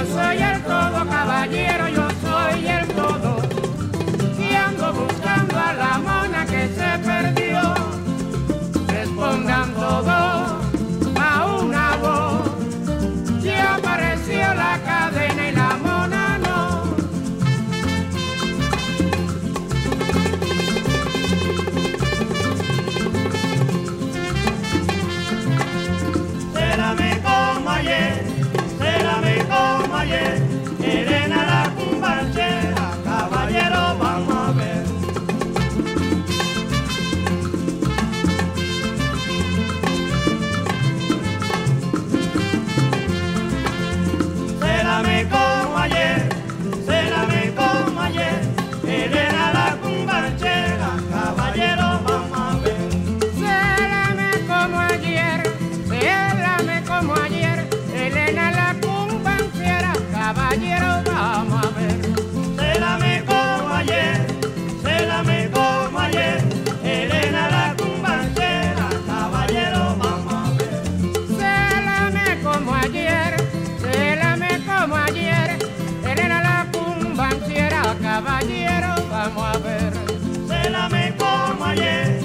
soy el todo, caballero, yo soy el todo. Y ando buscando a la mona que se perdió. Respondan todos a una voz. Ya apareció la cadena y la mona no. Célame como ayer, célame como ayer, Elena la cumbanchera, caballero, vamos a ver. Célame como ayer, célame como ayer, Elena la cumbanchera, caballero, vamos a ver. Célame como ayer, célame como ayer, Elena la cumbanciera, caballero, vamos a ver. Célame como ayer, célame como ayer, Elena la cumbanchera, caballero, vamos a ver. Célame como ayer, célame como ayer, Elena la cumbanciera, caballero, vamos a ver. Célame como ayer,